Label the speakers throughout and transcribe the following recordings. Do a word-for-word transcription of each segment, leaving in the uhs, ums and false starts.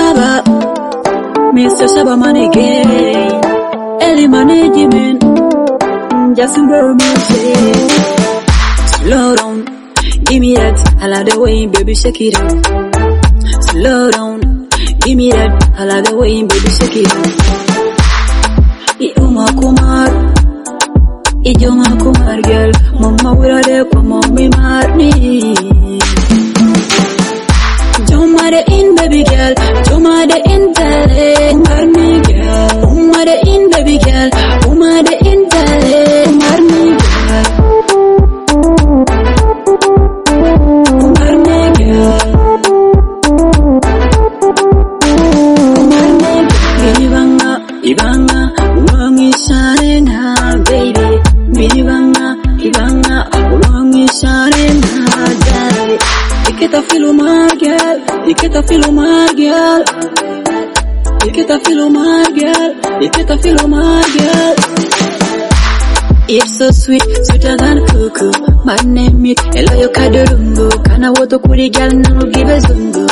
Speaker 1: Shaba, Mister Shaba Money Gang, Ellie Management, Justin Bro Music. Slow down, give me that, I like the way, baby, shake it up. Slow down, give me that, I like the way, baby, shake it up. Iuma Kumar, Ijoma Kumar girl, Mama will de kwa mommy marni. Joma de in baby girl, Joma de in tale, marni girl. Uma de in baby girl, Uma de in tale, marni girl. Marni girl. Marni girl. Ibanga, Ibanga, Ulangi Sharena, baby. Ibanga, Ibanga, Ulangi Sharena, daddy. Iketa filo my girl, Iketa filo my girl, Iketa filo my girl, Iketa filo my girl. It's so sweet, sweeter than cuckoo. My name is Eloyo Kadurungu. Kana woto kuri girl now give a zungu.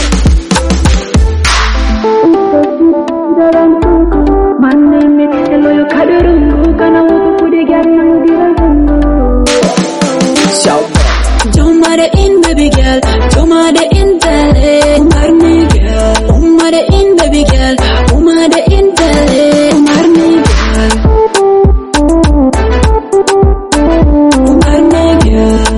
Speaker 1: My name is Eloyo Kadurungu. Kana woto kuri girl now give a zungu. Joma de in baby girl, Joma de in tale, marni girl. Uma de in baby girl, Uma de in tale, marni girl. Marni girl.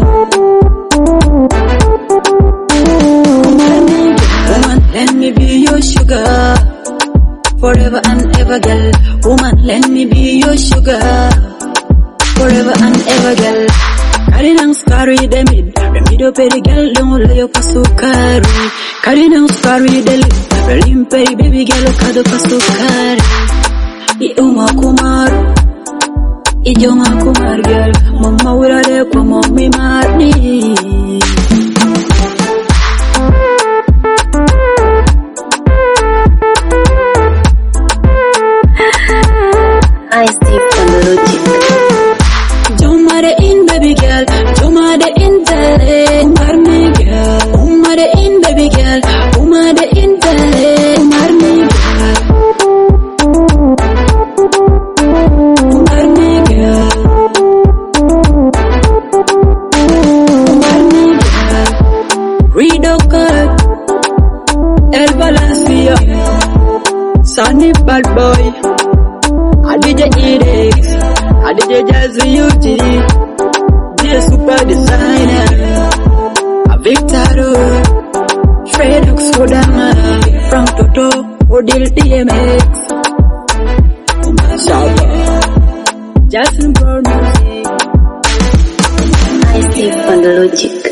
Speaker 1: Marni girl. Woman, let me be your sugar, forever and ever, girl. Woman, let me be your sugar, forever and ever, girl. Carry down scary the mid, the middle petty girl don't lay up a sukari. Carry down scary the lip, the limp baby girl kado pa sukari. Iuma Kumar, Ijoma Kumar girl, Mama wira de kwa mommy marni.
Speaker 2: I Steve on the logic.
Speaker 1: Joma de in baby girl, Joma de in tale, marni girl. Uma de in baby girl, Uma de in tale, marni girl. Marni girl. Marni girl. Rido Cut, El Valencia, Sunny Bad Boy, Adija Edix, Adija Jazzy U G, Dear Super Designer, Victaro, Fred Oxfordama, Frank Toto, Odil D M X, Shaba, Justin Bro Music.
Speaker 2: I Steve on the logic.